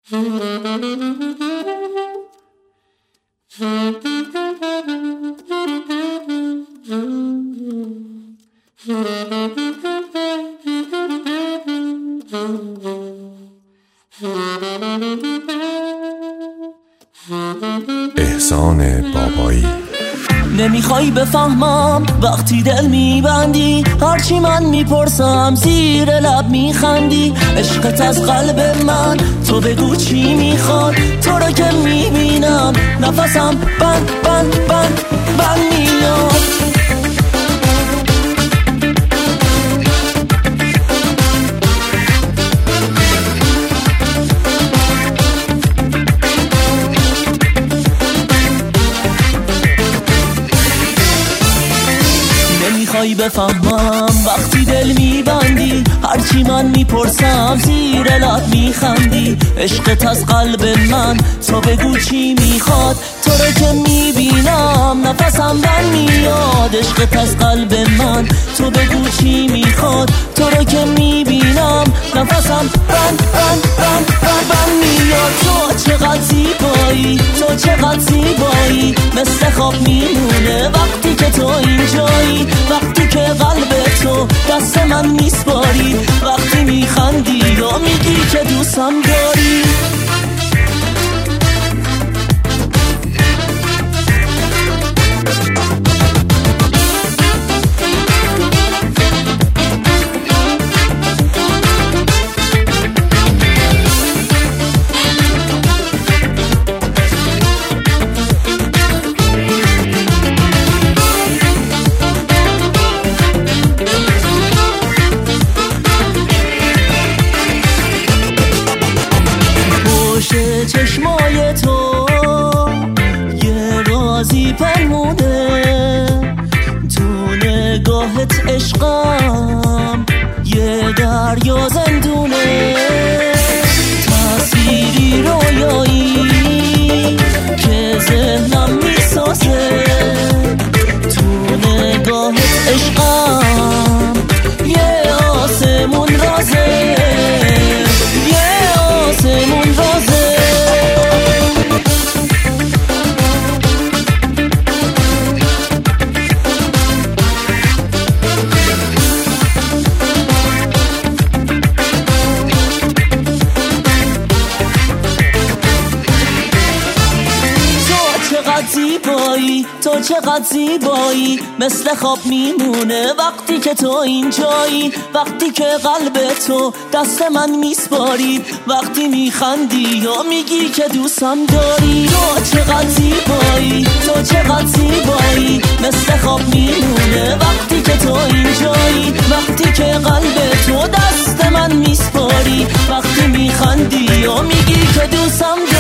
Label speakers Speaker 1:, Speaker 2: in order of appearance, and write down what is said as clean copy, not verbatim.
Speaker 1: احسان بابایی.
Speaker 2: نمیخوای بفهمم وقتی دل میبندی، هرچی من میپرسم زیر لب میخندی. عشقت از قلب من، تو بگو چی میخواد. تو رو که میبینم نفسم بند بند بند بند میاد. نمیخوای بفهمم وقتی دل میبندی، هرچی من میپرسم زیر لب میخندی. عشقت از قلب من، تو بگو چی میخواد. تو رو که میبینم نفسم بند میاد. عشقت از قلب من، تو بگو چی میخواد. تو رو که میبینم نفسم بند بند بند بند بند میاد. تو چقدر زیبایی، تو چقدر زیبایی، مثل خواب میمونه وقتی که تو اینجایی. وقتی که قلب تو دست من میسپاری، وقتی میخندی یا میگی که دوستم داری. چشمای تو یه رازی پنمونه، تو نگاهت عشقم یه دریا زندونه. تصویری رویایی که ذهنم میسازه، تو نگاهت عشقم یه آسمون رازه، یه آسمون رازه. زیبایی، تو چقدر زیبایی، مثل خواب میمونه وقتی که تو اینجایی. وقتی که قلب تو دست من میسپاری، وقتی میخندی یا میگی که دوستم داری. تو چقدر زیبایی، تو چقدر زیبایی، مثل خواب میمونه وقتی که تو اینجایی. وقتی که قلب تو دست من میسپاری، وقتی میخندی یا میگی که دوستم داری.